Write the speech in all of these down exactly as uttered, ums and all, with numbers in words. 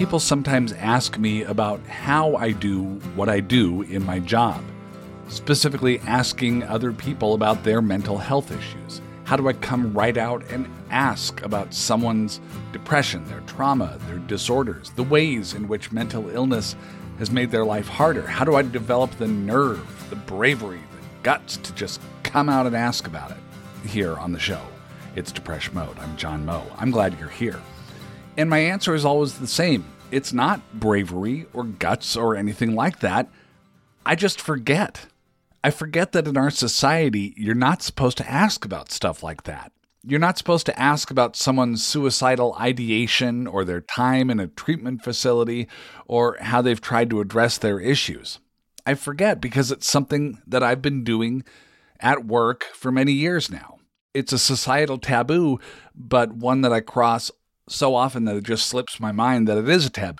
People sometimes ask me about how I do what I do in my job, specifically asking other people about their mental health issues. How do I come right out and ask about someone's depression, their trauma, their disorders, the ways in which mental illness has made their life harder? How do I develop the nerve, the bravery, the guts to just come out and ask about it here on the show? It's Depression Mode. I'm John Moe. I'm glad you're here. And my answer is always the same. It's not bravery or guts or anything like that. I just forget. I forget that in our society, you're not supposed to ask about stuff like that. You're not supposed to ask about someone's suicidal ideation or their time in a treatment facility or how they've tried to address their issues. I forget because it's something that I've been doing at work for many years now. It's a societal taboo, but one that I cross so often that it just slips my mind that it is a taboo.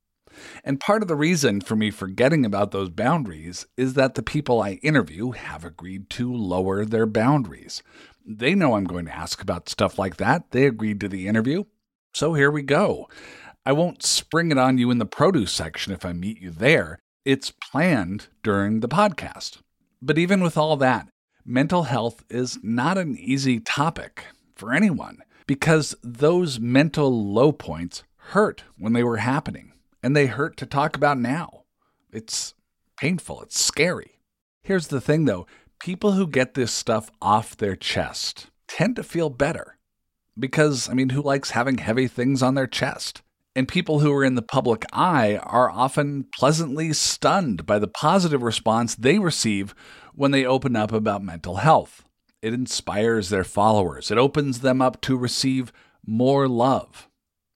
And part of the reason for me forgetting about those boundaries is that the people I interview have agreed to lower their boundaries. They know I'm going to ask about stuff like that. They agreed to the interview. So here we go. I won't spring it on you in the produce section if I meet you there. It's planned during the podcast. But even with all that, mental health is not an easy topic for anyone because those mental low points hurt when they were happening. And they hurt to talk about now. It's painful. It's scary. Here's the thing, though. People who get this stuff off their chest tend to feel better. Because, I mean, who likes having heavy things on their chest? And people who are in the public eye are often pleasantly stunned by the positive response they receive when they open up about mental health. It inspires their followers. It opens them up to receive more love.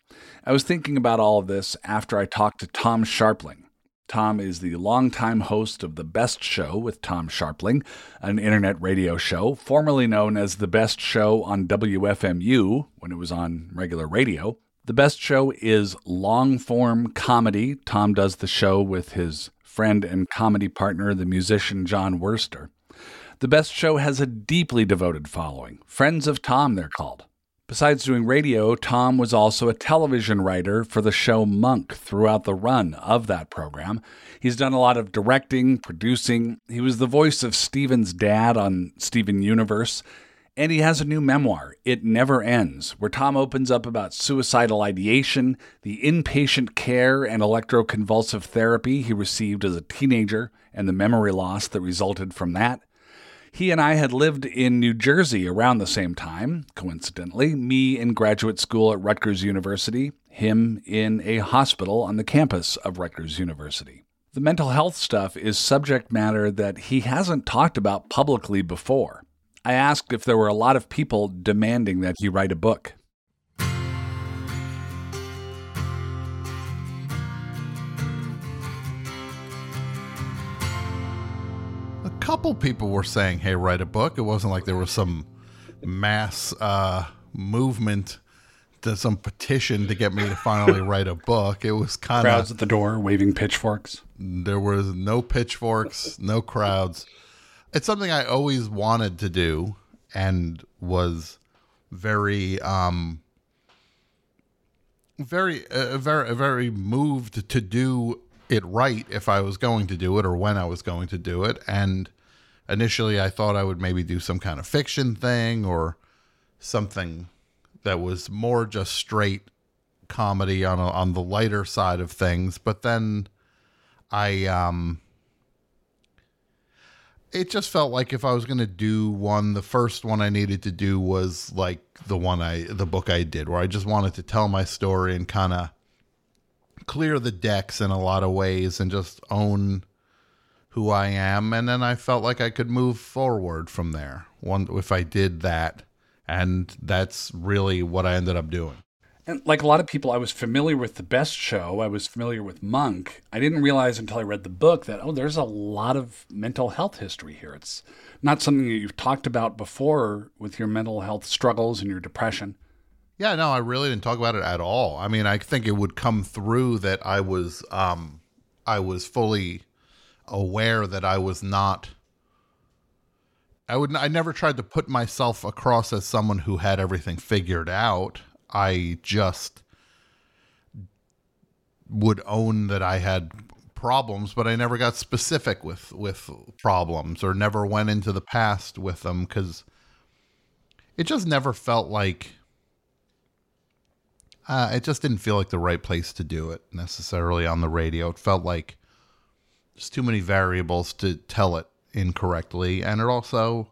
I was thinking about all of this after I talked to Tom Scharpling. Tom is the longtime host of The Best Show with Tom Scharpling, an internet radio show formerly known as The Best Show on W F M U when it was on regular radio. The Best Show is long-form comedy. Tom does the show with his friend and comedy partner, the musician John Wurster. The Best Show has a deeply devoted following. Friends of Tom, they're called. Besides doing radio, Tom was also a television writer for the show Monk throughout the run of that program. He's done a lot of directing, producing. He was the voice of Steven's dad on Steven Universe. And he has a new memoir, It Never Ends, where Tom opens up about suicidal ideation, the inpatient care and electroconvulsive therapy he received as a teenager, and the memory loss that resulted from that. He and I had lived in New Jersey around the same time, coincidentally, me in graduate school at Rutgers University, him in a hospital on the campus of Rutgers University. The mental health stuff is subject matter that he hasn't talked about publicly before. I asked if there were a lot of people demanding that he write a book. A couple people were saying, hey, write a book. It wasn't like there was some mass uh, movement, to some petition to get me to finally write a book. It was kind of... Crowds at the door waving pitchforks. There was no pitchforks, no crowds. It's something I always wanted to do and was very, um, very, uh, very, very moved to do it right if I was going to do it or when I was going to do it. And initially I thought I would maybe do some kind of fiction thing or something that was more just straight comedy on a, on the lighter side of things. But then I, um, it just felt like if I was going to do one, the first one I needed to do was like the one I, the book I did, where I just wanted to tell my story and kind of clear the decks in a lot of ways and just own who I am. And then I felt like I could move forward from there one, if I did that. And that's really what I ended up doing. And like a lot of people, I was familiar with The Best Show. I was familiar with Monk. I didn't realize until I read the book that, oh, there's a lot of mental health history here. It's not something that you've talked about before with your mental health struggles and your depression. Yeah, no, I really didn't talk about it at all. I mean, I think it would come through that I was, um, I was fully aware that I was not, I would, I never tried to put myself across as someone who had everything figured out. I just would own that I had problems, but I never got specific with with problems or never went into the past with them, because it just never felt like uh, it just didn't feel like the right place to do it necessarily on the radio. It felt like there's too many variables to tell it incorrectly, and it also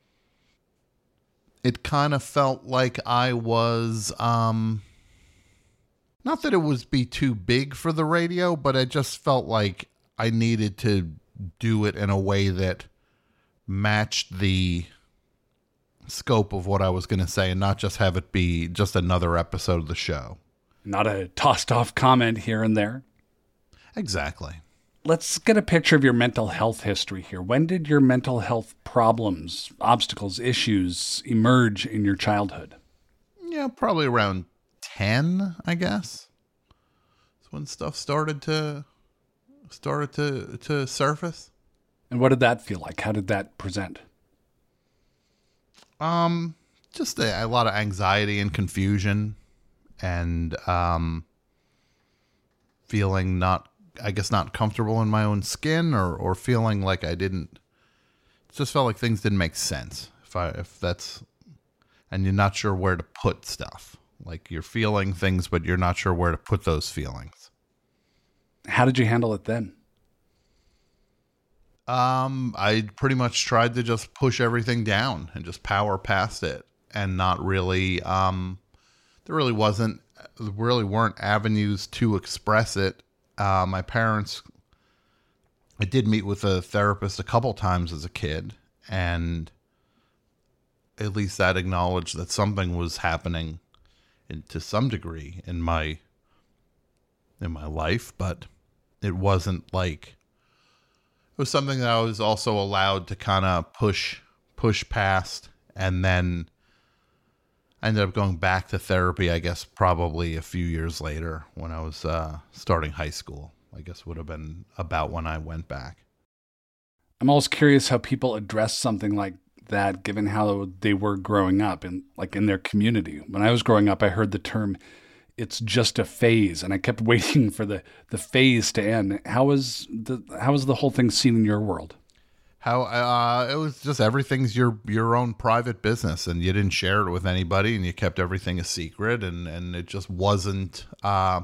it kind of felt like I was um not that it was be too big for the radio, but it just felt like I needed to do it in a way that matched the scope of what I was going to say, and not just have it be just another episode of the show. Not a tossed off comment here and there. Exactly. Let's get a picture of your mental health history here. When did your mental health problems, obstacles, issues emerge in your childhood? Yeah, probably around ten, I guess. That's when stuff started to started to to surface. And what did that feel like? How did that present? Um, just a, a lot of anxiety and confusion, and um, feeling not, I guess, not comfortable in my own skin, or, or feeling like I didn't, it just felt like things didn't make sense. If I, if that's, and you're not sure where to put stuff, like you're feeling things, but you're not sure where to put those feelings. How did you handle it then? Um, I pretty much tried to just push everything down and just power past it, and not really, um, there really wasn't, there really weren't avenues to express it. Uh, my parents, I did meet with a therapist a couple times as a kid, and at least that acknowledged that something was happening in, to some degree in my, in my life, but it wasn't like, it was something that I was also allowed to kind of push, push past. And then I ended up going back to therapy, I guess, probably a few years later when I was uh, starting high school. I guess would have been about when I went back. I'm always curious how people address something like that, given how they were growing up and like in their community. When I was growing up, I heard the term, "It's just a phase," and I kept waiting for the, the phase to end. How was the how was the whole thing seen in your world? How uh, it was just everything's your your own private business, and you didn't share it with anybody, and you kept everything a secret, and, and it just wasn't. Uh,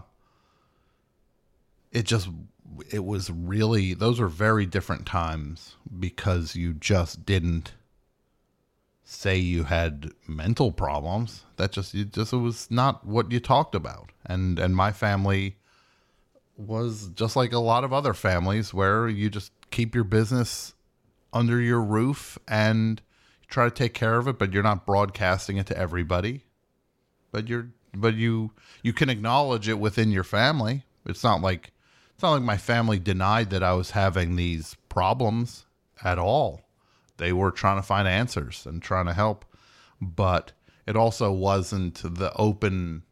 it just it was really, those were very different times, because you just didn't say you had mental problems. That just, you just, it was not what you talked about. And, and my family was just like a lot of other families, where you just keep your business under your roof and you try to take care of it, but you're not broadcasting it to everybody, but you're, but you, you can acknowledge it within your family. It's not like, it's not like my family denied that I was having these problems at all. They were trying to find answers and trying to help, but it also wasn't the open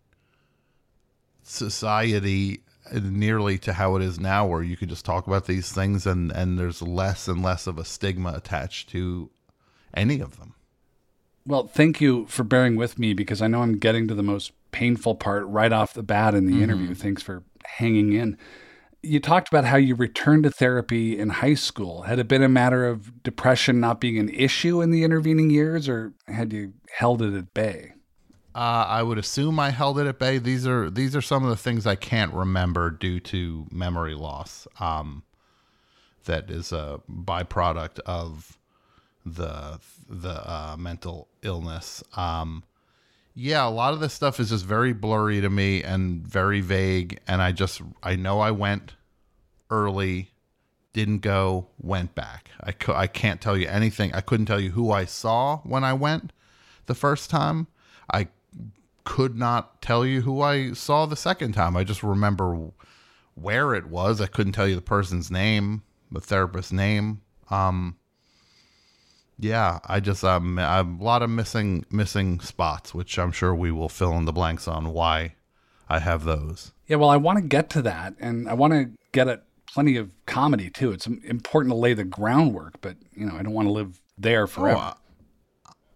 society nearly to how it is now, where you could just talk about these things and, and there's less and less of a stigma attached to any of them. Well, thank you for bearing with me, because I know I'm getting to the most painful part right off the bat in the mm-hmm. interview. Thanks for hanging in. You talked about how you returned to therapy in high school. Had it been a matter of depression not being an issue in the intervening years, or had you held it at bay? Uh, I would assume I held it at bay. These are these are some of the things I can't remember due to memory loss. Um, that is a byproduct of the the uh, mental illness. Um, yeah, a lot of this stuff is just very blurry to me and very vague. And I just, I know I went early, didn't go, went back. I, cu- I can't tell you anything. I couldn't tell you who I saw when I went the first time. I could not tell you who I saw the second time. I just remember where it was. I couldn't tell you the person's name, the therapist's name. Um, Yeah, I just um, a lot of missing missing spots, which I'm sure we will fill in the blanks on why I have those. Yeah, well, I want to get to that, and I want to get at plenty of comedy too. It's important to lay the groundwork, but you know, I don't want to live there forever. Oh,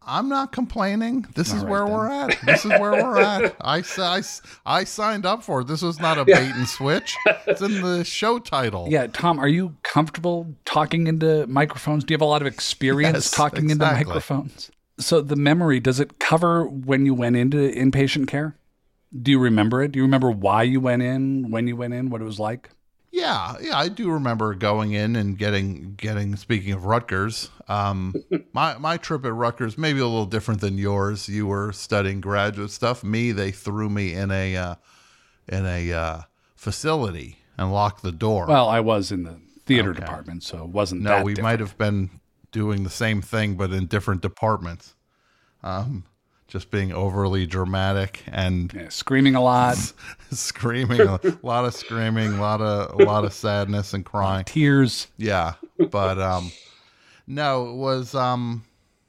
I'm not complaining. This All is right, where then. we're at. This is where we're at. I, s- I, s- I signed up for it. This was not a bait and switch. It's in the show title. Yeah, Tom, are you comfortable talking into microphones? Do you have a lot of experience Yes, talking into exactly. microphones? So the memory, does it cover when you went into inpatient care? Do you remember it? Do you remember why you went in, when you went in, what it was like? Yeah, yeah, I do remember going in and getting getting. Speaking of Rutgers, um, my my trip at Rutgers maybe a little different than yours. You were studying graduate stuff. Me, they threw me in a uh, in a uh, facility and locked the door. Well, I was in the theater Okay. department, so it wasn't no, that we different. might have been doing the same thing, but in different departments. Um, just being overly dramatic and Yeah, screaming a lot, screaming, a lot of screaming, a lot of a lot of sadness and crying. tears. Yeah, but um, no, it was um.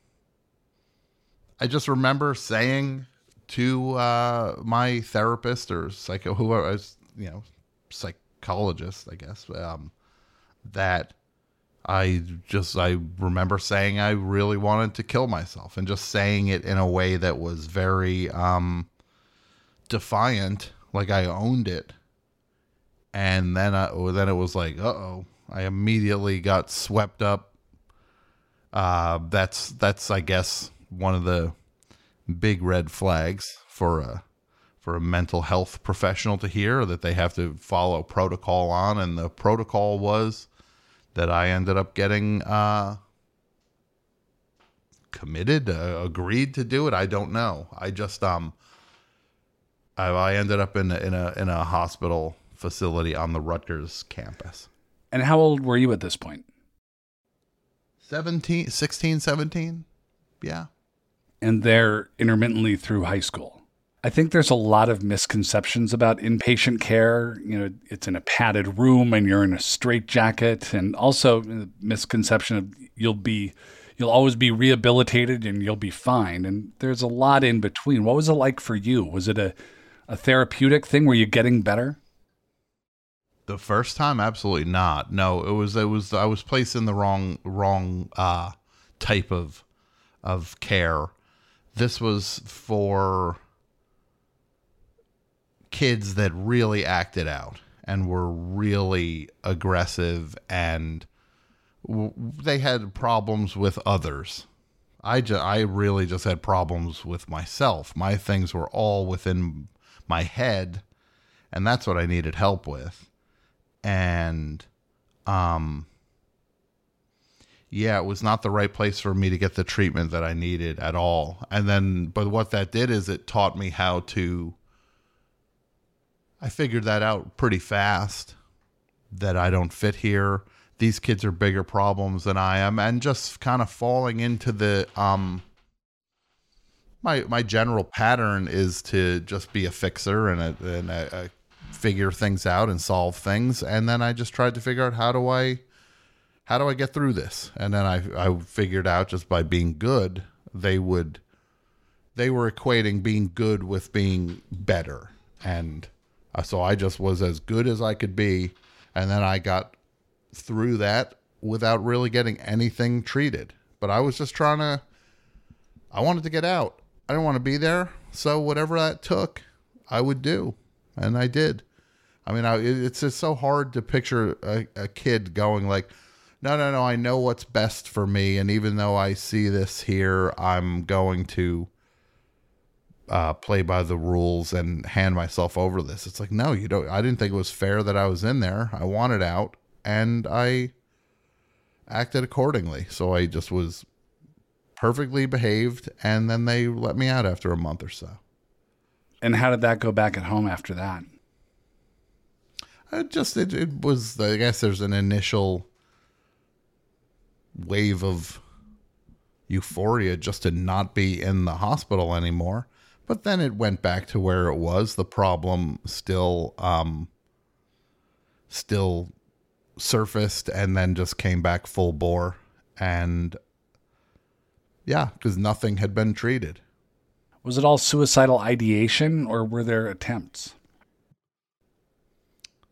I just remember saying to uh, my therapist or psycho, whoever I was, you know, psychologist, I guess, um, that I just I remember saying I really wanted to kill myself, and just saying it in a way that was very um, defiant, like I owned it. And then I, then it was like, uh oh, I immediately got swept up. Uh, that's that's I guess one of the big red flags for a for a mental health professional to hear, that they have to follow protocol on, and the protocol was that I ended up getting uh, committed, uh, agreed to do it. I don't know. I just um, I, I ended up in a, in a in a hospital facility on the Rutgers campus. And how old were you at this point? seventeen, sixteen, seventeen. Yeah. And they're intermittently through high school. I think there's a lot of misconceptions about inpatient care. You know, it's in a padded room and you're in a straitjacket, and also the misconception of you'll be, you'll always be rehabilitated and you'll be fine. And there's a lot in between. What was it like for you? Was it a, a therapeutic thing? Were you getting better? The first time, absolutely not. No, it was it was I was placed in the wrong wrong uh, type of of care. This was for kids that really acted out and were really aggressive, and w- they had problems with others. I ju- I really just had problems with myself. My things were all within my head, and that's what I needed help with. And um yeah, it was not the right place for me to get the treatment that I needed at all. And then, but what that did is it taught me how to, I figured that out pretty fast, that I don't fit here. These kids are bigger problems than I am. And just kind of falling into the, um, my, my general pattern is to just be a fixer and a, and a, a figure things out and solve things. And then I just tried to figure out, how do I, how do I get through this? And then I, I figured out, just by being good, they would, they were equating being good with being better. And uh, so I just was as good as I could be. And then I got through that without really getting anything treated. But I was just trying to, I wanted to get out. I didn't want to be there. So whatever that took, I would do. And I did. I mean, I, it's just so hard to picture a, a kid going like, no, no, no, I know what's best for me. And even though I see this here, I'm going to uh, play by the rules and hand myself over to this. It's like, no, you don't. I didn't think it was fair that I was in there. I wanted out, and I acted accordingly. So I just was perfectly behaved, and then they let me out after a month or so. And how did that go back at home after that? It just, it, it was, I guess there's an initial wave of euphoria just to not be in the hospital anymore. But then it went back to where it was. The problem still, um, still surfaced, and then just came back full bore. And yeah, because nothing had been treated. Was it all suicidal ideation, or were there attempts?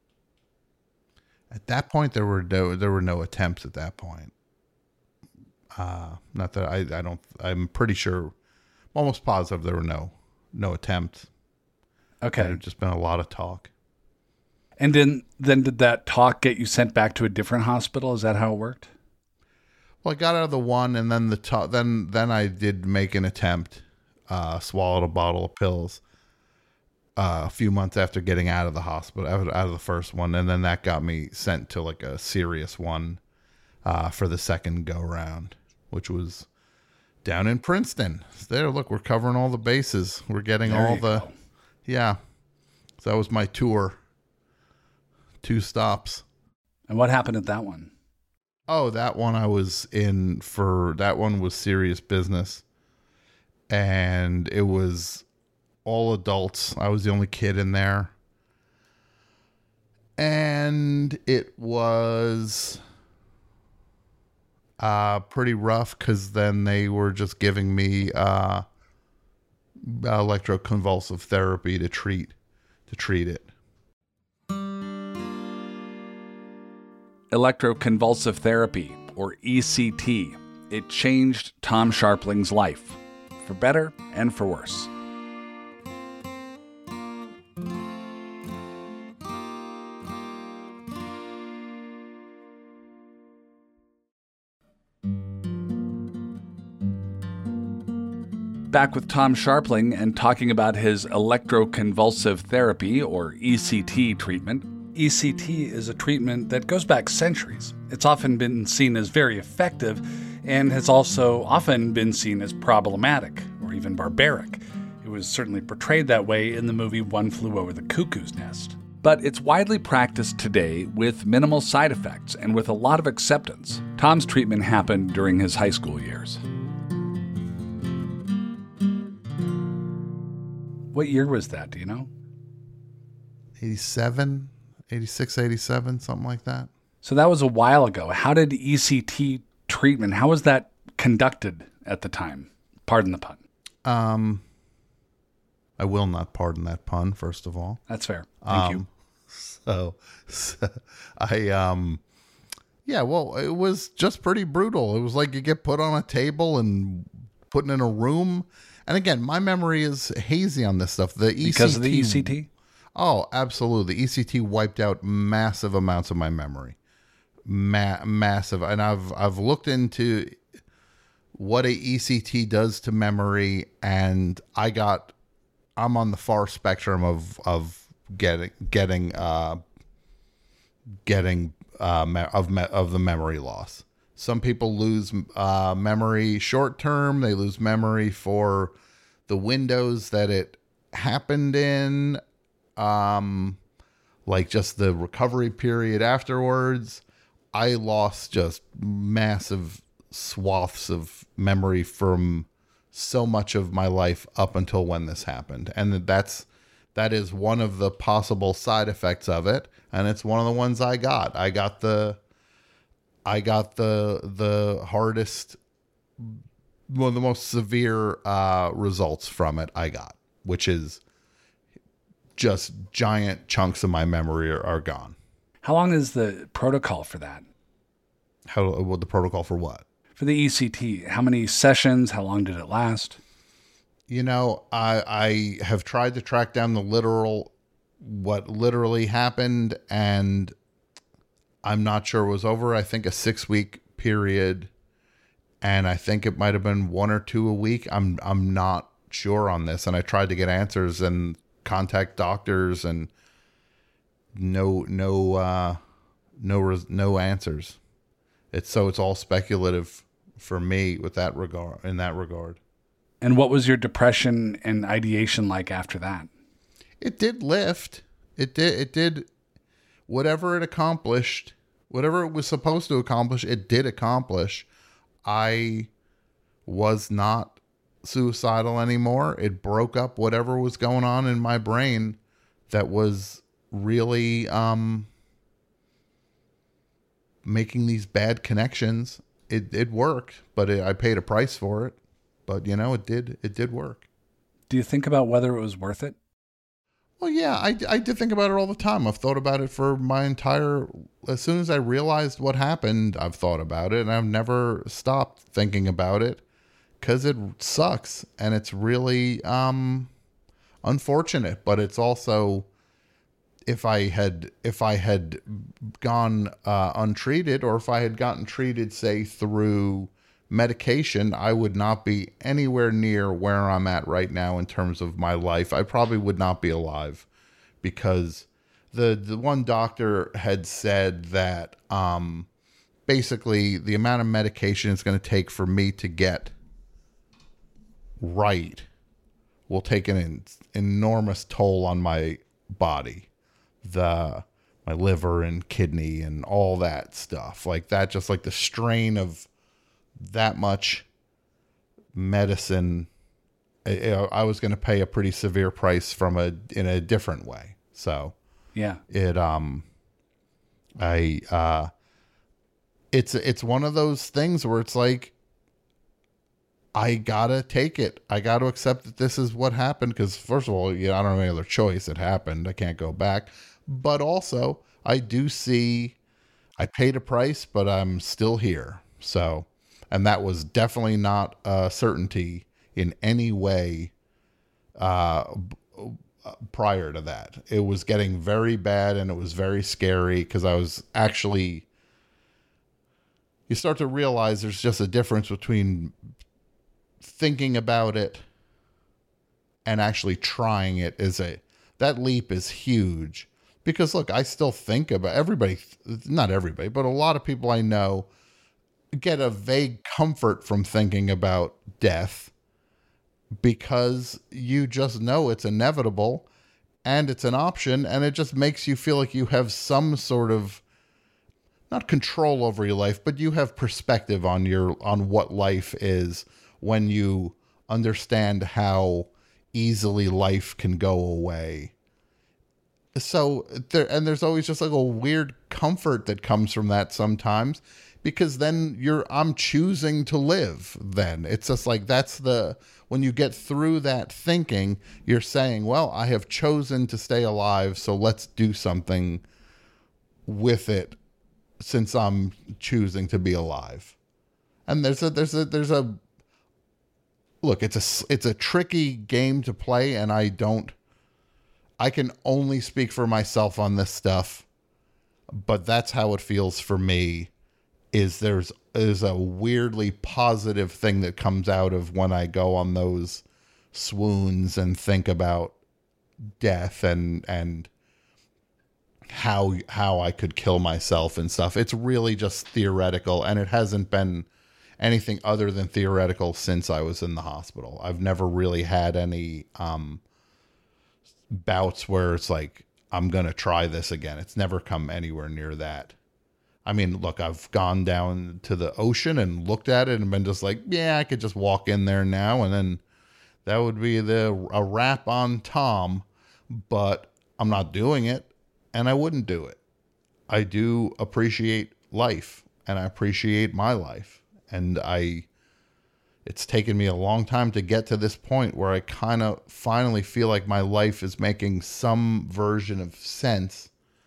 At that point, there were no, there were no attempts at that point. Uh, not that I, I don't, I'm pretty sure, almost positive there were no, no attempts. Okay. There'd just been a lot of talk. And then, then did that talk get you sent back to a different hospital? Is that how it worked? Well, I got out of the one, and then the talk, then, then I did make an attempt, uh, swallowed a bottle of pills, uh, a few months after getting out of the hospital, out of, out of the first one. And then that got me sent to like a serious one, uh, for the second go round, which was down in Princeton. There, look, we're covering all the bases. We're getting There all you the, go. yeah. So that was my tour. Two stops. And what happened at that one? Oh, that one I was in for, that one was serious business. And it was all adults. I was the only kid in there. And it was uh, pretty rough because then they were just giving me uh, electroconvulsive therapy to treat to treat it. Electroconvulsive therapy, or E C T. It changed Tom Scharpling's life, for better and for worse. Back with Tom Scharpling and talking about his electroconvulsive therapy, or E C T treatment. E C T is a treatment that goes back centuries. It's often been seen as very effective and has also often been seen as problematic or even barbaric. It was certainly portrayed that way in the movie One Flew Over the Cuckoo's Nest. But it's widely practiced today with minimal side effects and with a lot of acceptance. Tom's treatment happened during his high school years. What year was that, do you know? eighty-seven, eighty-six, eighty-seven, something like that. So that was a while ago. How did E C T treatment, how was that conducted at the time? Pardon the pun. Um, I will not pardon that pun, first of all. That's fair. Thank um, you. So, so, I, um, yeah, well, it was just pretty brutal. It was like you get put on a table and put in a room. And again, my memory is hazy on this stuff. The E C T, Because of the E C T? Oh, absolutely. The E C T wiped out massive amounts of my memory. Ma- massive. And I've I've looked into what a E C T does to memory, and I got I'm on the far spectrum of of getting getting uh getting uh me- of me- of the memory loss. Some people lose uh, memory short term. They lose memory for the windows that it happened in, um, like just the recovery period afterwards. I lost just massive swaths of memory from so much of my life up until when this happened. And that's that is one of the possible side effects of it. And it's one of the ones I got. I got the... I got the the hardest, one of the most severe uh, results from it I got, which is just giant chunks of my memory are, are gone. How long is the protocol for that? How what the protocol for what? For the E C T, how many sessions? How long did it last? You know, I I have tried to track down the literal, what literally happened, and I'm not sure it was over. I think a six week period, and I think it might have been one or two a week. I'm I'm not sure on this, and I tried to get answers and contact doctors, and no no uh, no res- no answers. It's so it's all speculative for me with that regard. In that regard, And what was your depression and ideation like after that? it did lift. It did. It did. Whatever it accomplished, whatever it was supposed to accomplish, it did accomplish. I was not suicidal anymore. It broke up whatever was going on in my brain that was really um, making these bad connections. It it worked, but it, I paid a price for it. But you know, it did it did work. Do you think about whether it was worth it? Well, yeah, I, I did think about it all the time. I've thought about it for my entire, as soon as I realized what happened, I've thought about it, and I've never stopped thinking about it because it sucks. And it's really um, unfortunate, but it's also, if I had, if I had gone uh, untreated, or if I had gotten treated, say, through medication, I would not be anywhere near where I'm at right now in terms of my life. I probably would not be alive, because the the one doctor had said that um, basically the amount of medication it's going to take for me to get right will take an en- enormous toll on my body, the my liver and kidney and all that stuff like that. Just like the strain of that much medicine, I, I was going to pay a pretty severe price from a in a different way. So yeah, it um, I uh, it's it's one of those things where it's like, I gotta take it. I gotta accept that this is what happened. Because first of all, yeah, I don't have any other choice. It happened. I can't go back. But also, I do see I paid a price, but I'm still here. So. And that was definitely not a certainty in any way uh, prior to that. It was getting very bad, and it was very scary because I was actually, you start to realize there's just a difference between thinking about it and actually trying it. Is a, that leap is huge, because look, I still think about everybody, not everybody, but a lot of people I know get a vague comfort from thinking about death, because you just know it's inevitable and it's an option, and it just makes you feel like you have some sort of, not control over your life, but you have perspective on your on what life is when you understand how easily life can go away. So there, and there's always just like a weird comfort that comes from that sometimes, because then you're, I'm choosing to live. Then it's just like, that's the, when you get through that thinking, you're saying, well, I have chosen to stay alive, so let's do something with it, since I'm choosing to be alive. And there's a, there's a, there's a, look, it's a, it's a tricky game to play, and I don't, I can only speak for myself on this stuff, but that's how it feels for me. Is there's is a weirdly positive thing that comes out of when I go on those swoons and think about death and and how how I could kill myself and stuff. It's really just theoretical, and it hasn't been anything other than theoretical since I was in the hospital. I've never really had any um, bouts where it's like, I'm going to try this again. It's never come anywhere near that. I mean, look, I've gone down to the ocean and looked at it and been just like, yeah, I could just walk in there now, and then that would be the a wrap on Tom, but I'm not doing it, and I wouldn't do it. I do appreciate life, and I appreciate my life, and I it's taken me a long time to get to this point where I kind of finally feel like my life is making some version of sense,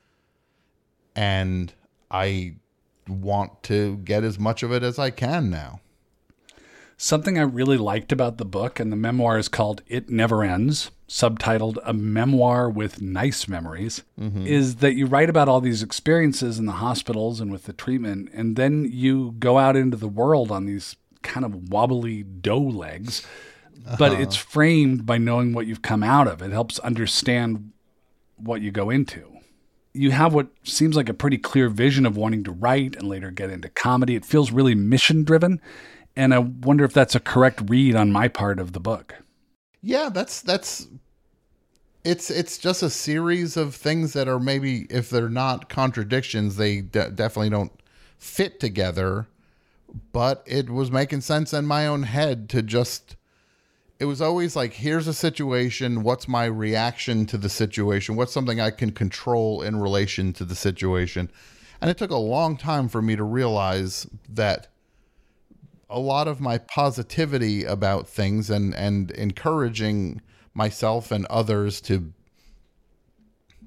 and I want to get as much of it as I can now. Something I really liked about the book, and the memoir is called It Never Ends, subtitled A Memoir with Nice Memories, mm-hmm. is that you write about all these experiences in the hospitals and with the treatment, and then you go out into the world on these kind of wobbly dough legs, but uh-huh. it's framed by knowing what you've come out of. It helps understand what you go into. You have what seems like a pretty clear vision of wanting to write and later get into comedy. It feels really mission-driven, and I wonder if that's a correct read on my part of the book. Yeah, that's that's it's it's just a series of things that are, maybe if they're not contradictions, they de- definitely don't fit together. But it was making sense in my own head to just, it was always like, here's a situation. What's my reaction to the situation? What's something I can control in relation to the situation? And it took a long time for me to realize that a lot of my positivity about things and, and encouraging myself and others to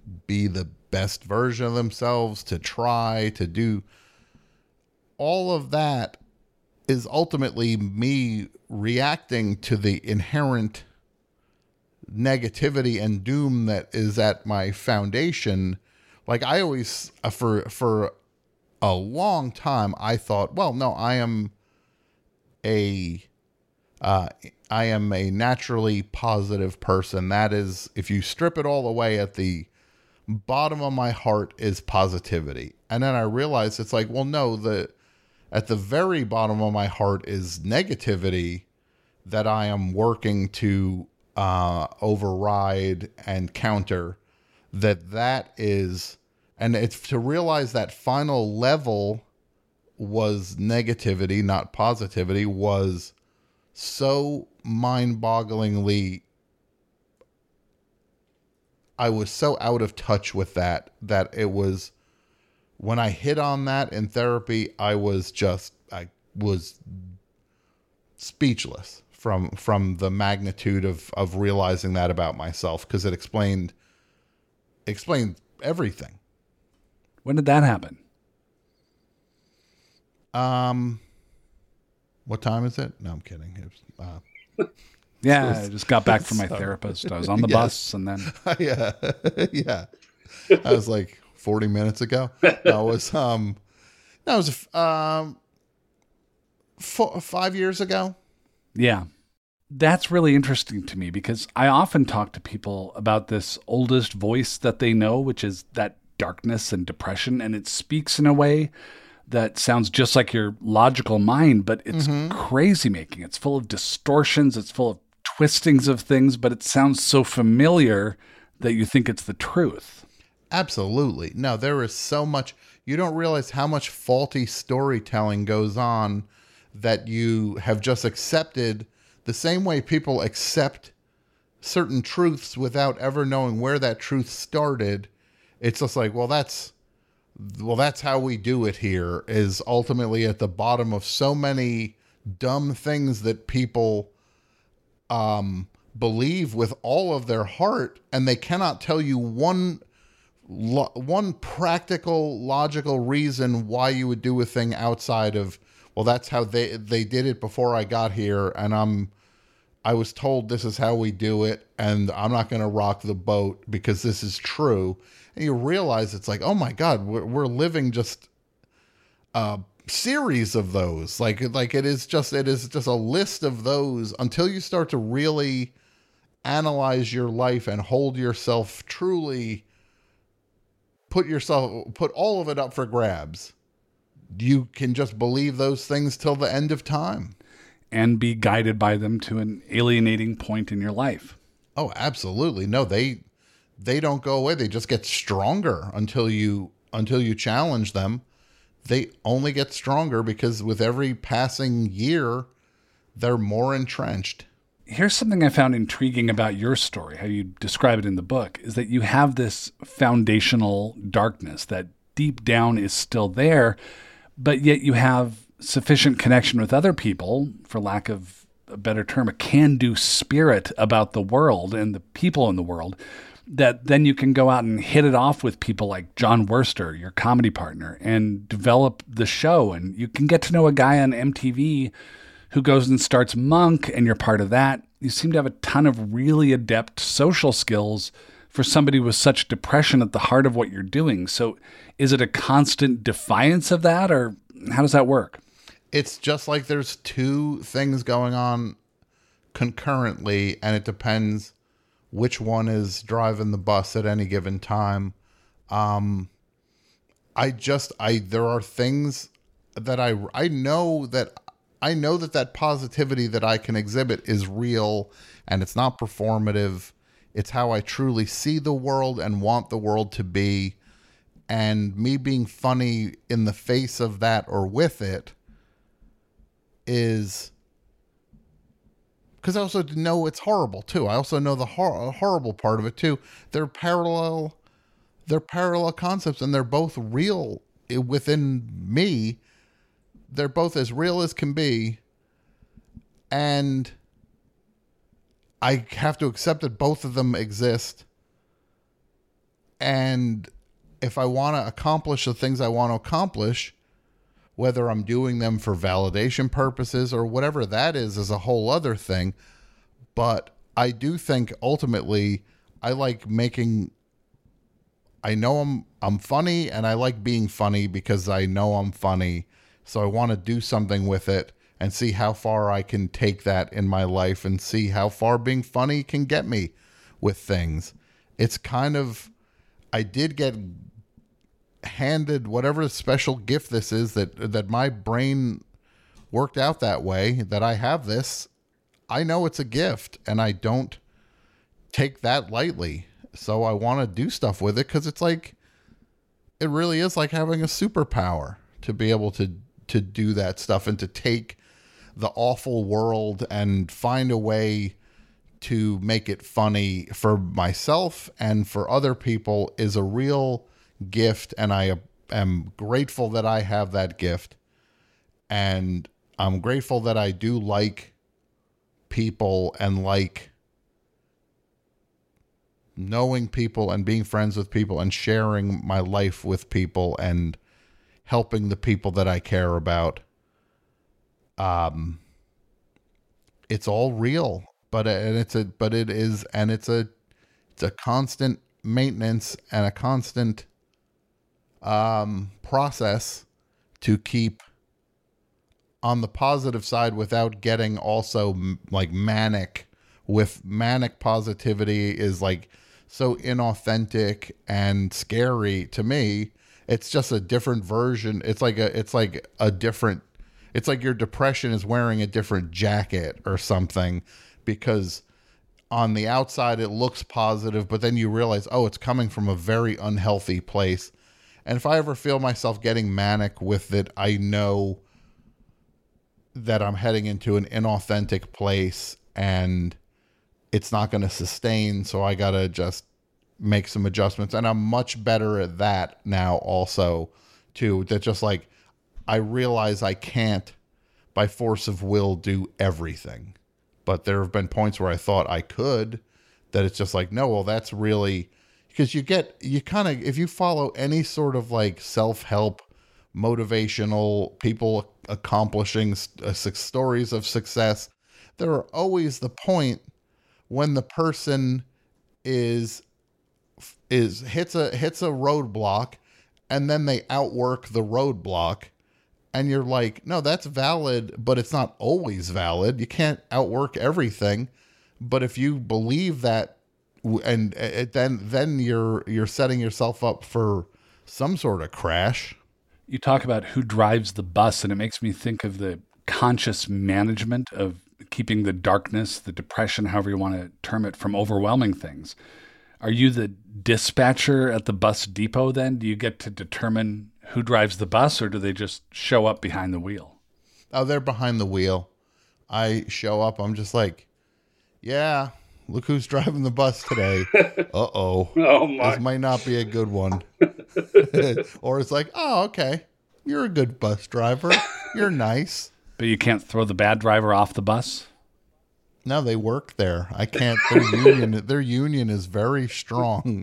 be the best version of themselves, to try to do all of that is ultimately me reacting to the inherent negativity and doom that is at my foundation. Like I always, uh, for, for a long time, I thought, well, no, I am a, uh, I am a naturally positive person. That is, if you strip it all away, at the bottom of my heart is positivity. And then I realized it's like, well, no, the, at the very bottom of my heart is negativity that I am working to uh, override and counter. That that is, and it's to realize that final level was negativity, not positivity, was so mind-bogglingly, I was so out of touch with that, that it was, when I hit on that in therapy, I was just, I was speechless from, from the magnitude of, of realizing that about myself. Cause it explained, explained everything. When did that happen? Um, what time is it? No, I'm kidding. It was, uh, yeah, so I just got back from my therapist. I was on the yes. bus and then. yeah. yeah. I was like forty minutes ago. That was, um, that was, um, four, five years ago. Yeah. That's really interesting to me because I often talk to people about this oldest voice that they know, which is that darkness and depression. And it speaks in a way that sounds just like your logical mind, but it's mm-hmm. crazy making. It's full of distortions. It's full of twistings of things, but it sounds so familiar that you think it's the truth. Absolutely. No, there is so much. You don't realize how much faulty storytelling goes on that you have just accepted the same way people accept certain truths without ever knowing where that truth started. It's just like, well, that's, well, that's how we do it here, is ultimately at the bottom of so many dumb things that people um, believe with all of their heart. And they cannot tell you one, lo- one practical, logical reason why you would do a thing outside of, well, that's how they, they did it before I got here. And I'm, I was told this is how we do it. And I'm not going to rock the boat because this is true. And you realize it's like, oh my God, we're, we're living just a series of those. Like, like it is just, it is just a list of those until you start to really analyze your life and hold yourself truly, put yourself, put all of it up for grabs. You can just believe those things till the end of time. And be guided by them to an alienating point in your life. Oh, absolutely. No, they, they don't go away. They just get stronger until you, until you challenge them. They only get stronger because with every passing year, they're more entrenched. Here's something I found intriguing about your story, how you describe it in the book, is that you have this foundational darkness that deep down is still there, but yet you have sufficient connection with other people, for lack of a better term, a can-do spirit about the world and the people in the world, that then you can go out and hit it off with people like John Wurster, your comedy partner, and develop the show. And you can get to know a guy on M T V who goes and starts Monk, and you're part of that. You seem to have a ton of really adept social skills for somebody with such depression at the heart of what you're doing. So is it a constant defiance of that, or how does that work? It's just like there's two things going on concurrently, and it depends which one is driving the bus at any given time. Um, I just, I, there are things that I, I know that, I know that that positivity that I can exhibit is real, and it's not performative. It's how I truly see the world and want the world to be. And me being funny in the face of that or with it is, because I also know it's horrible too. I also know the hor- horrible part of it too. They're parallel, they're parallel concepts, and they're both real within me. They're both as real as can be. And I have to accept that both of them exist. And if I want to accomplish the things I want to accomplish, whether I'm doing them for validation purposes or whatever that is, is a whole other thing. But I do think ultimately I like making, I know I'm, I'm funny, and I like being funny because I know I'm funny. So I want to do something with it and see how far I can take that in my life and see how far being funny can get me with things. It's kind of, I did get handed whatever special gift this is, that that my brain worked out that way, that I have this. I know it's a gift, and I don't take that lightly. So I want to do stuff with it, because it's like, it really is like having a superpower to be able to to do that stuff and to take the awful world and find a way to make it funny for myself and for other people is a real gift. And I am grateful that I have that gift. And I'm grateful that I do like people and like knowing people and being friends with people and sharing my life with people and helping the people that I care about. Um, it's all real, but and it's a, but it is, and it's a, it's a constant maintenance and a constant, um, process to keep on the positive side without getting also m- like manic. With manic positivity is like so inauthentic and scary to me. It's just a different version. It's like a, it's like a different, it's like your depression is wearing a different jacket or something, because on the outside it looks positive, but then you realize, oh, it's coming from a very unhealthy place. And if I ever feel myself getting manic with it, I know that I'm heading into an inauthentic place and it's not going to sustain. So I got to just make some adjustments. And I'm much better at that now also too. That just like, I realize I can't by force of will do everything, but there have been points where I thought I could, that it's just like, no, well, that's really, because you get, you kind of, if you follow any sort of like self-help, motivational people accomplishing uh, stories of success, there are always the point when the person is is hits a hits a roadblock, and then they outwork the roadblock, and you're like, no, that's valid, but it's not always valid. You can't outwork everything, but if you believe that, and it, then then you're you're setting yourself up for some sort of crash. You talk about who drives the bus, and it makes me think of the conscious management of keeping the darkness, the depression, however you want to term it, from overwhelming things. Are you the dispatcher at the bus depot then? Do you get to determine who drives the bus, or do they just show up behind the wheel? Oh, they're behind the wheel. I show up. I'm just like, yeah, look who's driving the bus today. Uh-oh. Oh, my. This might not be a good one. Or it's like, oh, okay, you're a good bus driver. You're nice. But you can't throw the bad driver off the bus? No, they work there. I can't. Their union, their union is very strong.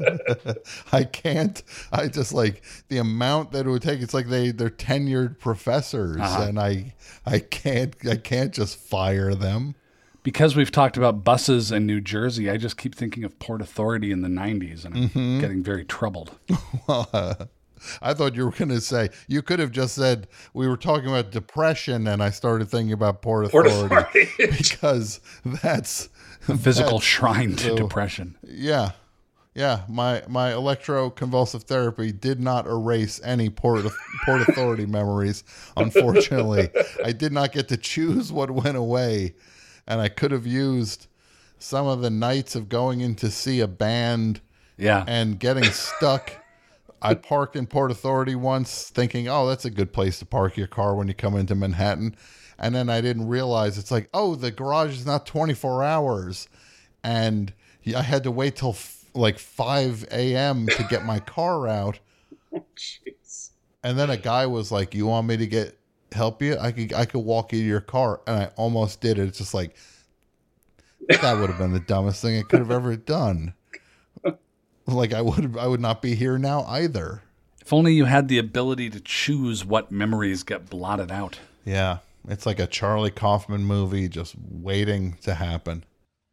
I can't. I just like the amount that it would take. It's like they they're tenured professors, uh-huh. and I I can't I can't just fire them. Because we've talked about buses in New Jersey, I just keep thinking of Port Authority in the nineties, and I'm mm-hmm. getting very troubled. Well, uh, I thought you were going to say, you could have just said, we were talking about depression, and I started thinking about Port Authority, Port Authority. Because that's a physical that's, shrine to so, depression. Yeah. Yeah. My, my electroconvulsive therapy did not erase any Port, Port Authority memories. Unfortunately, I did not get to choose what went away, and I could have used some of the nights of going in to see a band yeah. and getting stuck. I parked in Port Authority once thinking, oh, that's a good place to park your car when you come into Manhattan. And then I didn't realize it's like, oh, the garage is not twenty-four hours. And I had to wait till f- like five a.m. to get my car out. Oh, jeez. And then a guy was like, you want me to get help you? I could, I could walk you to your car. And I almost did it. It's just like, that would have been the dumbest thing I could have ever done. like I would I would not be here now either. If only you had the ability to choose what memories get blotted out. Yeah, it's like a Charlie Kaufman movie just waiting to happen.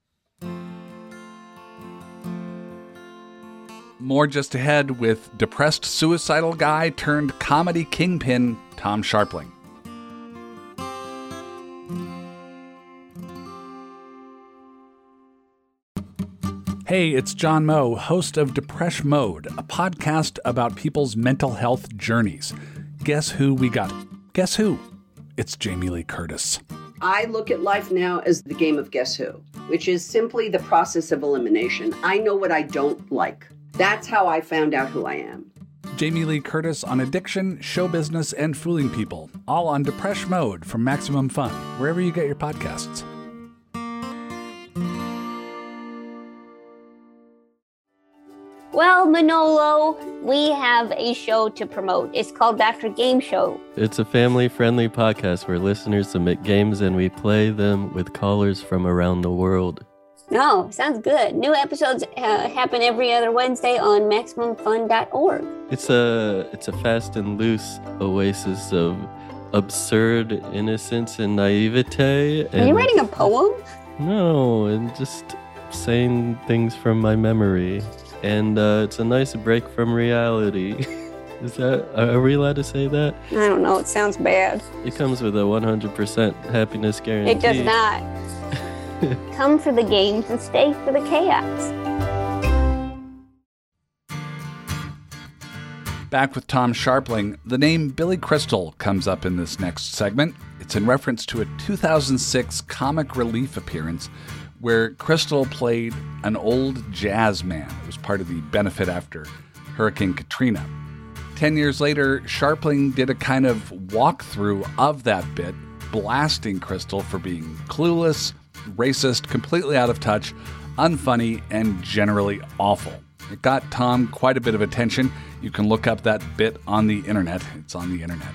More just ahead with depressed suicidal guy turned comedy kingpin Tom Scharpling. Hey, it's John Moe, host of Depresh Mode, a podcast about people's mental health journeys. Guess who we got? Guess who? It's Jamie Lee Curtis. I look at life now as the game of Guess Who, which is simply the process of elimination. I know what I don't like. That's how I found out who I am. Jamie Lee Curtis on addiction, show business, and fooling people. All on Depresh Mode from Maximum Fun, wherever you get your podcasts. Well, Manolo, we have a show to promote. It's called Doctor Game Show. It's a family-friendly podcast where listeners submit games and we play them with callers from around the world. Oh, sounds good. New episodes uh, happen every other Wednesday on maximum fun dot org. It's a it's a fast and loose oasis of absurd innocence and naivete. And Are you writing a poem? No, and just saying things from my memory. And uh, it's a nice break from reality. Is that, are we allowed to say that? I don't know. It sounds bad. It comes with a one hundred percent happiness guarantee. It does not. Come for the games and stay for the chaos. Back with Tom Scharpling, the name Billy Crystal comes up in this next segment. It's in reference to a two thousand six comic relief appearance where Crystal played an old jazz man. It was part of the benefit after Hurricane Katrina. Ten years later, Scharpling did a kind of walkthrough of that bit, blasting Crystal for being clueless, racist, completely out of touch, unfunny, and generally awful. It got Tom quite a bit of attention. You can look up that bit on the internet. It's on the internet.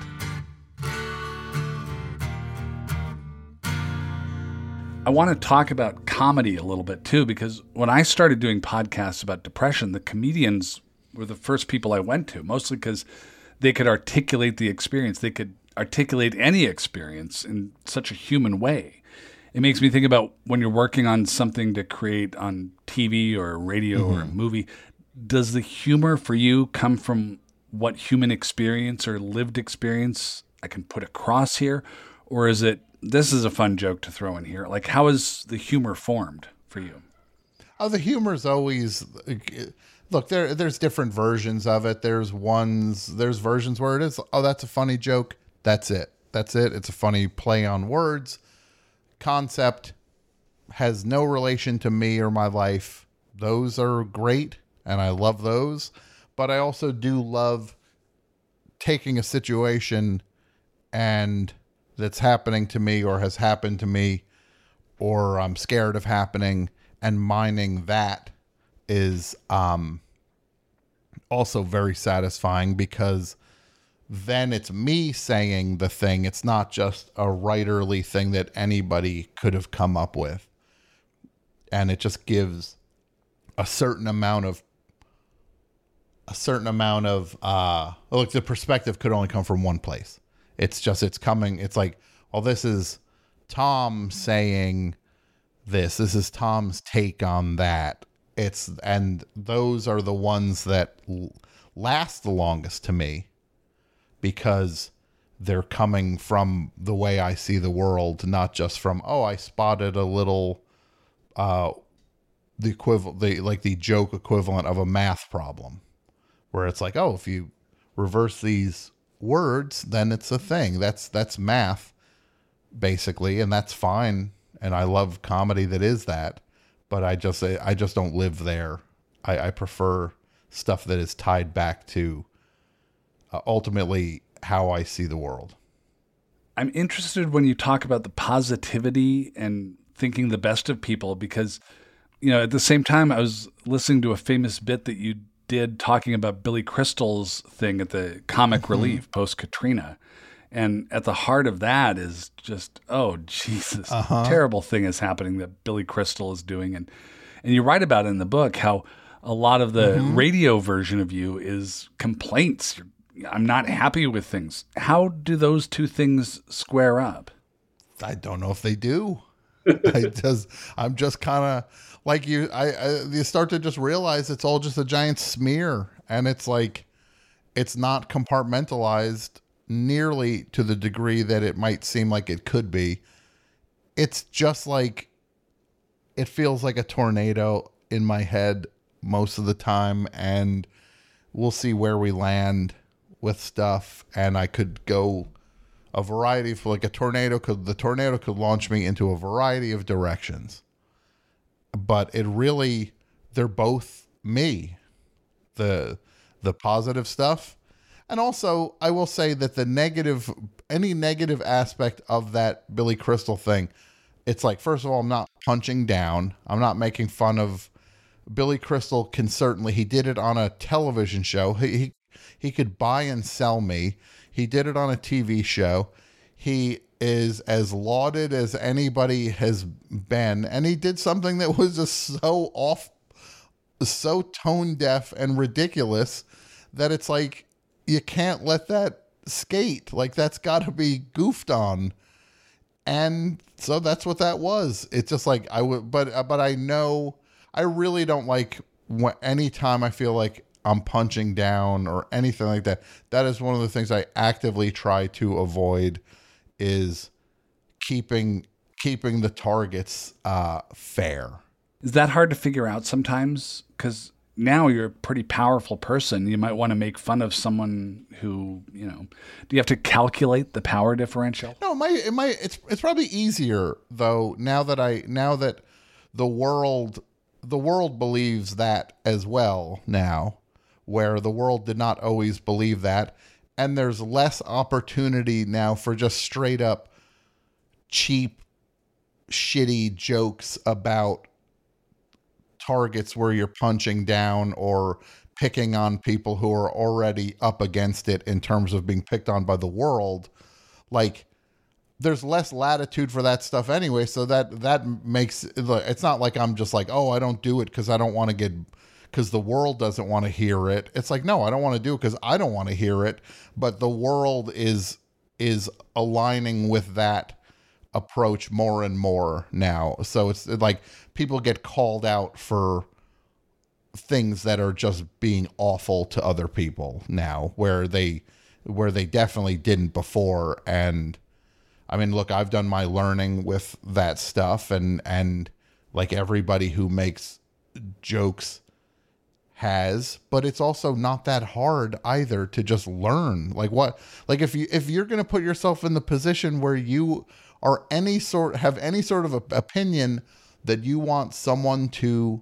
I want to talk about comedy a little bit too, because when I started doing podcasts about depression, the comedians were the first people I went to, mostly because they could articulate the experience. They could articulate any experience in such a human way. It makes me think about when you're working on something to create on T V or radio mm-hmm. or a movie, does the humor for you come from what human experience or lived experience I can put across here? Or is it, this is a fun joke to throw in here. Like, how is the humor formed for you? Oh, the humor is always, look, there, there's different versions of it. There's ones, there's versions where it is, oh, that's a funny joke. That's it. That's it. It's a funny play on words. Concept has no relation to me or my life. Those are great, and I love those. But I also do love taking a situation and that's happening to me or has happened to me or I'm scared of happening, and mining that is um, also very satisfying, because then it's me saying the thing. It's not just a writerly thing that anybody could have come up with. And it just gives a certain amount of, a certain amount of, uh, look, the perspective could only come from one place. It's just, it's coming, it's like, well, this is Tom saying this. This is Tom's take on that. It's, and those are the ones that l- last the longest to me, because they're coming from the way I see the world, not just from, oh, I spotted a little, uh, the equivalent, the, like the joke equivalent of a math problem, where it's like, oh, if you reverse these words, then it's a thing. That's, that's math, basically. And that's fine. And I love comedy that is that, but I just, I just don't live there. I, I prefer stuff that is tied back to uh, ultimately how I see the world. I'm interested when you talk about the positivity and thinking the best of people, because, you know, at the same time, I was listening to a famous bit that you did talking about Billy Crystal's thing at the Comic mm-hmm. Relief post-Katrina. And at the heart of that is just, oh, Jesus, uh-huh. terrible thing is happening that Billy Crystal is doing. And and you write about it in the book how a lot of the mm-hmm. radio version of you is complaints. I'm not happy with things. How do those two things square up? I don't know if they do. I just, I'm just kind of like you. I, I you start to just realize it's all just a giant smear, and it's like it's not compartmentalized nearly to the degree that it might seem like it could be. It's just like it feels like a tornado in my head most of the time, and we'll see where we land with stuff. And I could go a variety of, like a tornado could, the tornado could launch me into a variety of directions, but it really, they're both me, the, the positive stuff. And also I will say that the negative, any negative aspect of that Billy Crystal thing, it's like, first of all, I'm not punching down. I'm not making fun of Billy Crystal. Can certainly, he did it on a television show. He, he, he could buy and sell me. He did it on a T V show. He is as lauded as anybody has been. And he did something that was just so off, so tone deaf and ridiculous that it's like, you can't let that skate. Like, that's got to be goofed on. And so that's what that was. It's just like, I would, but, but I know, I really don't like when, anytime I feel like I'm punching down or anything like that. That is one of the things I actively try to avoid, is keeping, keeping the targets uh, fair. Is that hard to figure out sometimes? Because now you're a pretty powerful person. You might want to make fun of someone who, you know, do you have to calculate the power differential? No, it might, it might, it's, it's probably easier though. Now that I, now that the world, the world believes that as well now, where the world did not always believe that. And there's less opportunity now for just straight up cheap, shitty jokes about targets where you're punching down or picking on people who are already up against it in terms of being picked on by the world. Like, there's less latitude for that stuff anyway. So that, that makes, it's not like I'm just like, oh, I don't do it because I don't want to get, because the world doesn't want to hear it. It's like, no, I don't want to do it because I don't want to hear it. But the world is, is aligning with that approach more and more now. So it's like people get called out for things that are just being awful to other people now, where they, where they definitely didn't before. And I mean, look, I've done my learning with that stuff, and, and like everybody who makes jokes has, but it's also not that hard either to just learn. Like what, like if you, if you're going to put yourself in the position where you are any sort, have any sort of a, opinion that you want someone to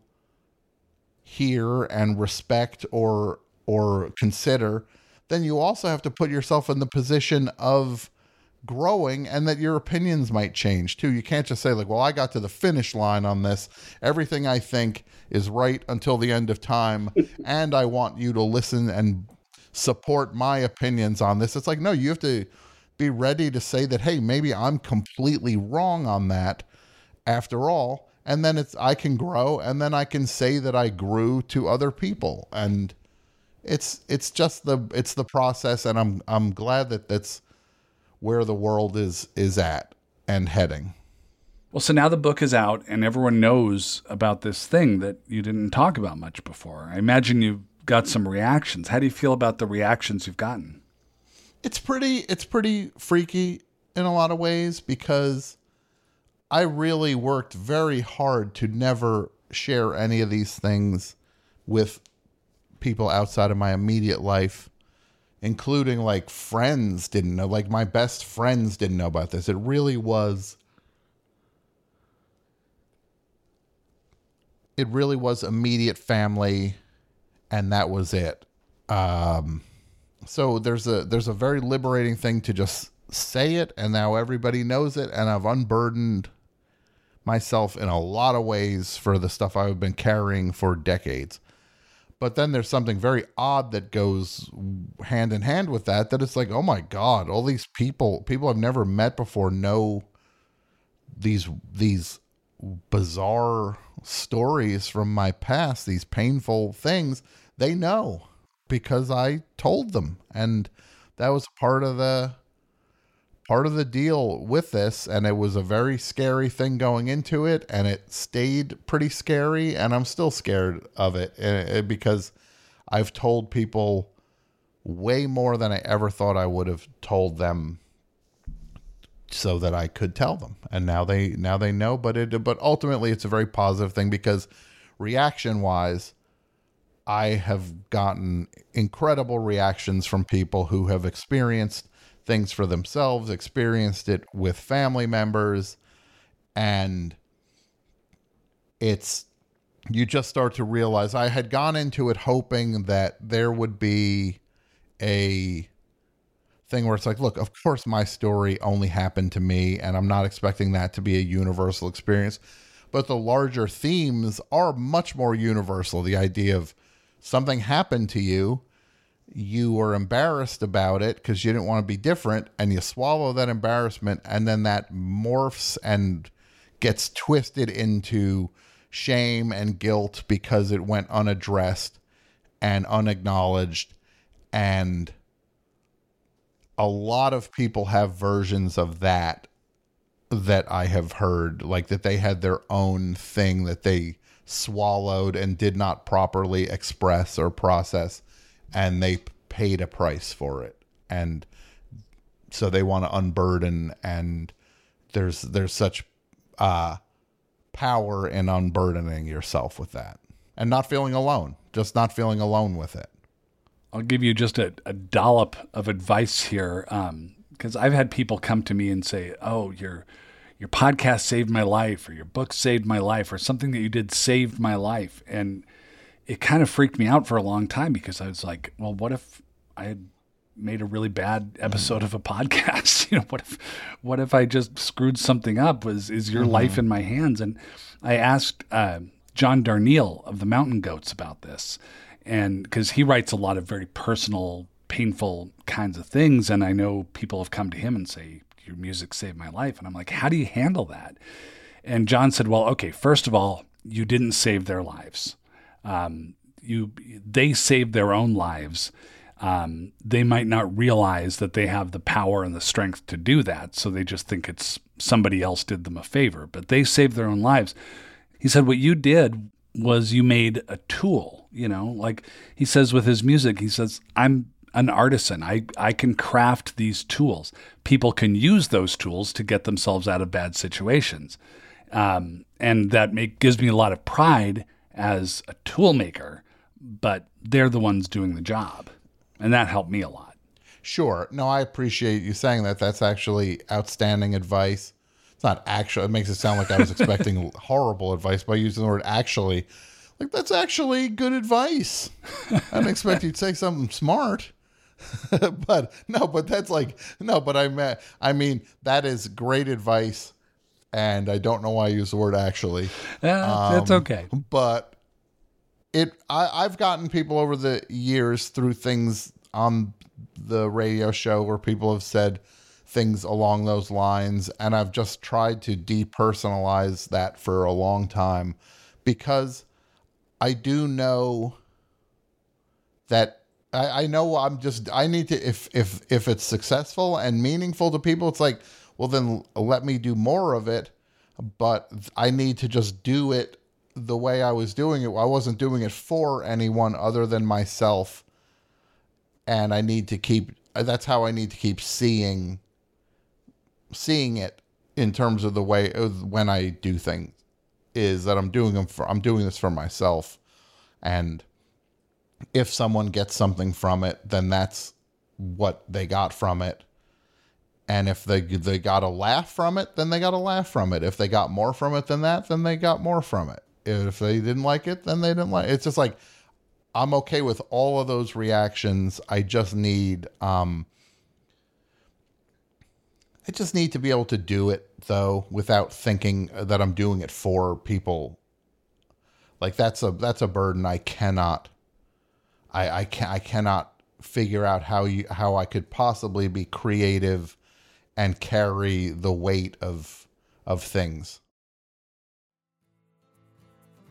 hear and respect or, or consider, then you also have to put yourself in the position of growing, and that your opinions might change too. You can't just say like, well, I got to the finish line on this. Everything I think is right until the end of time. And I want you to listen and support my opinions on this. It's like, no, you have to be ready to say that, hey, maybe I'm completely wrong on that after all. And then it's, I can grow, and then I can say that I grew to other people. And it's, it's just the, it's the process. And I'm, I'm glad that that's where the world is, is at and heading. Well, so now the book is out and everyone knows about this thing that you didn't talk about much before. I imagine you've got some reactions. How do you feel about the reactions you've gotten? It's pretty, it's pretty freaky in a lot of ways, because I really worked very hard to never share any of these things with people outside of my immediate life, including like friends didn't know, like my best friends didn't know about this. It really was, it really was immediate family, and that was it. Um, so there's a, there's a very liberating thing to just say it, and now everybody knows it, and I've unburdened myself in a lot of ways for the stuff I've been carrying for decades. But then there's something very odd that goes hand in hand with that, that it's like, oh my God, all these people, people I've never met before know these, these bizarre stories from my past, these painful things, they know because I told them. And that was part of the part of the deal with this. And it was a very scary thing going into it. And it stayed pretty scary. And I'm still scared of it uh, because I've told people way more than I ever thought I would have told them, so that I could tell them. And now they now they know, but it but ultimately it's a very positive thing because reaction wise, I have gotten incredible reactions from people who have experienced things for themselves, experienced it with family members, and it's you just start to realize I had gone into it hoping that there would be a thing where it's like, look, of course my story only happened to me and I'm not expecting that to be a universal experience, but the larger themes are much more universal. The idea of something happened to you, you were embarrassed about it because you didn't want to be different, and you swallow that embarrassment, and then that morphs and gets twisted into shame and guilt because it went unaddressed and unacknowledged. And a lot of people have versions of that that I have heard, like that they had their own thing that they swallowed and did not properly express or process, and they paid a price for it. And so they want to unburden, and there's there's such uh, power in unburdening yourself with that and not feeling alone, just not feeling alone with it. I'll give you just a, a dollop of advice here, because um, I've had people come to me and say, oh, your your podcast saved my life, or your book saved my life, or something that you did saved my life. And it kind of freaked me out for a long time because I was like, well, what if I had made a really bad episode of a podcast? You know, what if what if I just screwed something up? Was is your mm-hmm. life in my hands? And I asked uh, John Darnielle of the Mountain Goats about this. And because he writes a lot of very personal, painful kinds of things. And I know people have come to him and say, your music saved my life. And I'm like, how do you handle that? And John said, well, okay, first of all, you didn't save their lives. Um, you, they saved their own lives. Um, they might not realize that they have the power and the strength to do that. So they just think it's somebody else did them a favor, but they saved their own lives. He said, what you did was you made a tool, you know, like he says with his music, he says, I'm an artisan. I, I can craft these tools. People can use those tools to get themselves out of bad situations. Um, and that make, gives me a lot of pride as a tool maker, but they're the ones doing the job. And that helped me a lot. Sure. No, I appreciate you saying that. That's actually outstanding advice. It's not actually, it makes it sound like I was expecting horrible advice by using the word actually. Like, that's actually good advice. I didn't expect you to say something smart. But no, but that's like, no, but I mean, I mean, that is great advice. And I don't know why I use the word actually. Yeah, um, that's okay. But it, I, I've gotten people over the years through things on the radio show where people have said things along those lines. And I've just tried to depersonalize that for a long time because I do know that I, I know I'm just, I need to, if, if, if it's successful and meaningful to people, it's like, well, then let me do more of it. But I need to just do it the way I was doing it. I wasn't doing it for anyone other than myself. And I need to keep, that's how I need to keep seeing, seeing it in terms of the way, when I do things, is that I'm doing them for, I'm doing this for myself. And if someone gets something from it, then that's what they got from it. And if they they got a laugh from it, then they got a laugh from it. If they got more from it than that, then they got more from it. If they didn't like it, then they didn't like it. It's just like, I'm okay with all of those reactions. I just need, um, I just need to be able to do it though, without thinking that I'm doing it for people. Like that's a, that's a burden I cannot, I, I can I cannot figure out how you, how I could possibly be creative and carry the weight of, of things.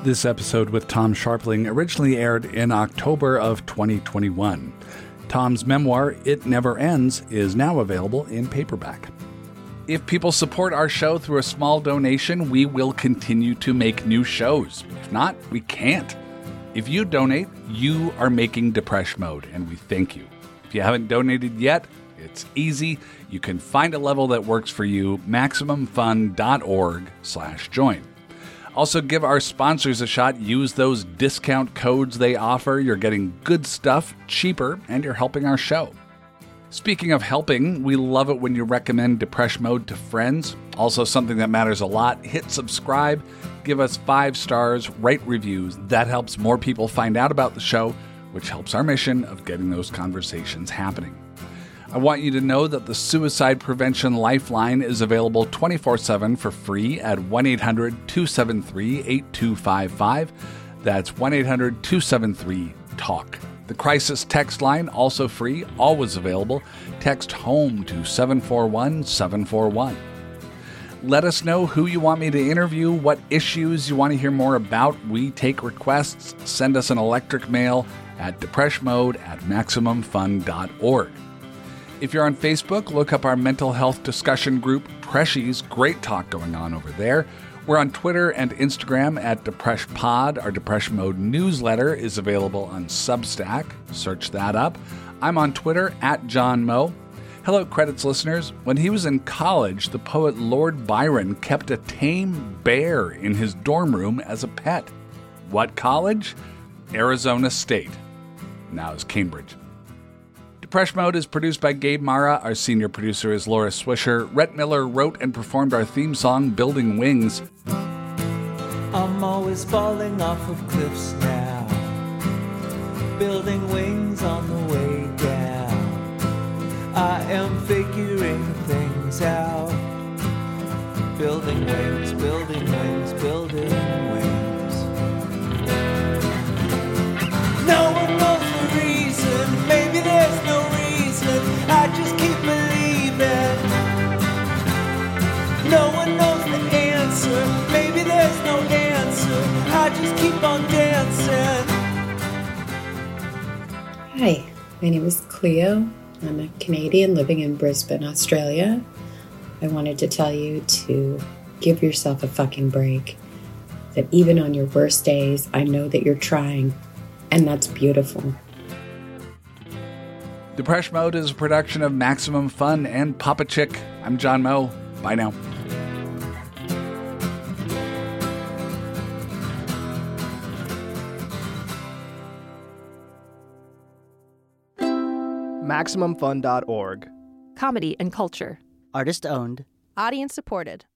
This episode with Tom Scharpling originally aired in October of twenty twenty-one. Tom's memoir, It Never Ends, is now available in paperback. If people support our show through a small donation, we will continue to make new shows. If not, we can't. If you donate, you are making Depresh Mode, and we thank you. If you haven't donated yet, it's easy. You can find a level that works for you, MaximumFun.org slash join. Also, give our sponsors a shot. Use those discount codes they offer. You're getting good stuff, cheaper, and you're helping our show. Speaking of helping, we love it when you recommend Depresh Mode to friends. Also, something that matters a lot, hit subscribe, give us five stars, write reviews. That helps more people find out about the show, which helps our mission of getting those conversations happening. I want you to know that the Suicide Prevention Lifeline is available twenty-four seven for free at one eight hundred two seven three eight two five five. That's one eight hundred two seven three talk. The Crisis Text Line, also free, always available. Text HOME to seven four one seven four one. Let us know who you want me to interview, what issues you want to hear more about. We take requests. Send us an electric mail at depreshmode at maximum fun dot org. If you're on Facebook, look up our mental health discussion group, Preshies. Great talk going on over there. We're on Twitter and Instagram at DepreshPod. Our Depresh Mode newsletter is available on Substack. Search that up. I'm on Twitter at John Moe. Hello, Credits listeners. When he was in college, the poet Lord Byron kept a tame bear in his dorm room as a pet. What college? Arizona State. Now it's Cambridge. Depresh Mode is produced by Gabe Mara. Our senior producer is Laura Swisher. Rhett Miller wrote and performed our theme song, Building Wings. I'm always falling off of cliffs now, building wings on the way down. I am figuring things out, building wings, building wings, building wings. No one knows the reason, maybe there's no reason, I just keep believing. No one knows the answer, maybe there's no answer, I just keep on dancing. Hi, my name is Cleo. I'm a Canadian living in Brisbane, Australia. I wanted to tell you to give yourself a fucking break. That even on your worst days, I know that you're trying, and that's beautiful. Depresh Mode is a production of Maximum Fun and Papa Chick. I'm John Moe. Bye now. Maximum Fun dot org. Comedy and culture. Artist owned. Audience supported.